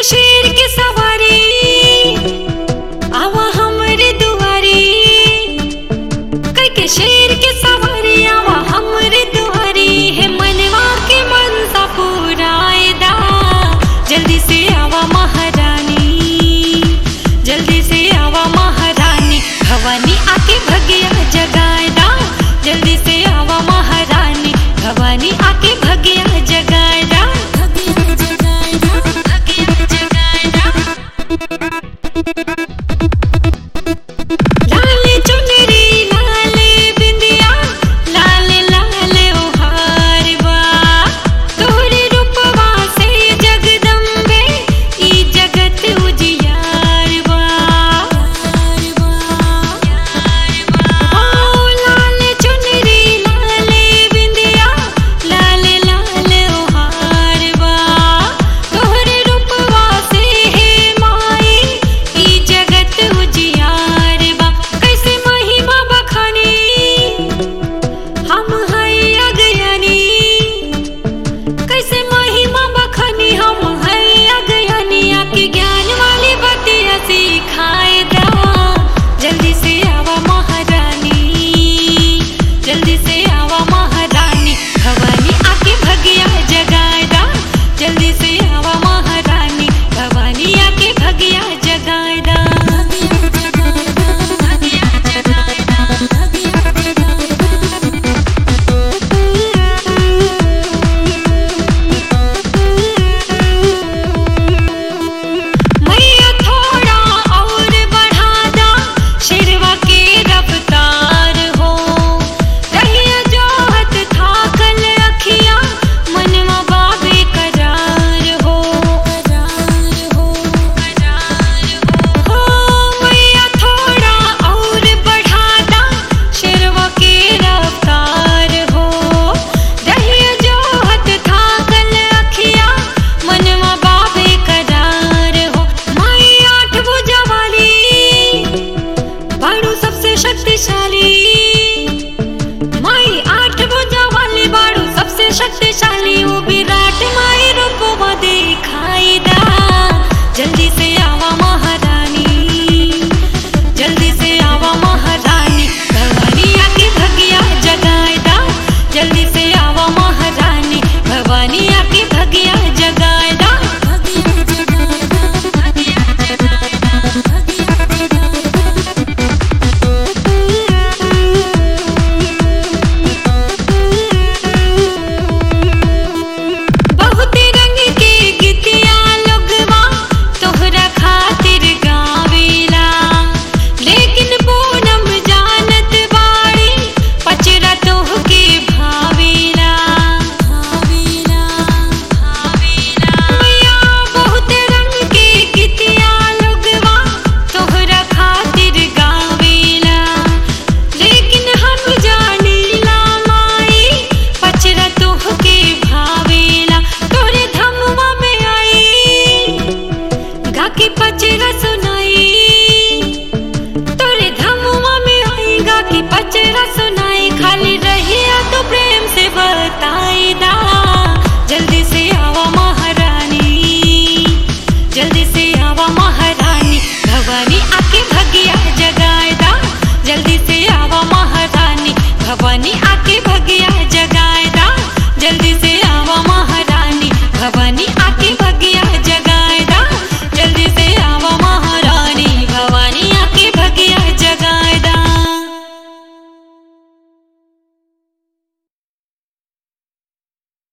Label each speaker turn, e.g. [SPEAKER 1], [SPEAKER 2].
[SPEAKER 1] शेर के सवारी आवा हमरे दुआरी, करके शेर के सवारी आवा हमरे दुआरी। है मनवा के मनसा पुराएदा, जल्दी से आवा महारानी, जल्दी से आवा महारानी। भवानी आके भगिया जगाएदा, जल्दी से आवा महारानी। भवानी आके भगिया जगाएदा, लाल चुनरी लाल बिंदिया लाल लाल ओहार बा, तोहरे रूपवा से जगदम्बे ई जगत उजियार बा। ओ लाल चुनरी लाल बिंदिया लाल लाल ओहार बा, तोहरे रूपवा से हे माई ई जगत उजियार बा। कैसे महिमा बखानी हम है अगयानी, कैसे महिमा बखानी हम है अगयानी। आके ज्ञान वाली बतिया सिखाए दा, जल्दी से आवा महारानी, जल्दी से आवा महारानी। भवानी आके भगिया जगाए दा, जल्दी से आवा महारानी। भवानी आके भगिया जगाए दा। मैया थोड़ा और बढ़ा दा शेरवा के रफ्तार हो, रहिया जोहत थाकल अखिया मनवा बाबे करार हो। मैया थोड़ा और बढ़ा दा शेरवा के रफ्तार हो, रहिया जोहत थाकल अखिया मनवा बाबे करार हो। माई आठ भुजा वाली बाड़ू सबसे शक्तिशाली, माई आठ भुजा वाली बाड़ू सबसे शक्तिशाली। वो विराट माई रूपवा दिखाई दा, जल्दी से आवा महारानी, जल्दी से आवा महारानी। भवानी आके भगिया जगाए दा, जल्दी से आवा महारानी। भवानी आके भगिया जगाए दा। बहुत रंग के गीतिया लोगवा तोहरा खातिर गावेला, लेकिन पूनम जानत बाड़ी पचरा तोहके भावेला। मैया बहुत रंग के गीतिया लोगवा तोहरा खातिर गावेला, लेकिन हम जानीला माई पचरा तोहके भावेला। तोरे धमवा में आई गाके पचरा सुनाई, तोरे धमवा में आई गाके पचरा सुनाई। खाली रहिया तो प्रेम से बताई दा, जल्दी से आवा महारानी, जल्दी से आवा महारानी। भवानी आके भगिया जगाए दा, जल्दी से आवा महारानी। भवानी आके भगिया जगाए दा, जल्दी से आवा महारानी। भवानी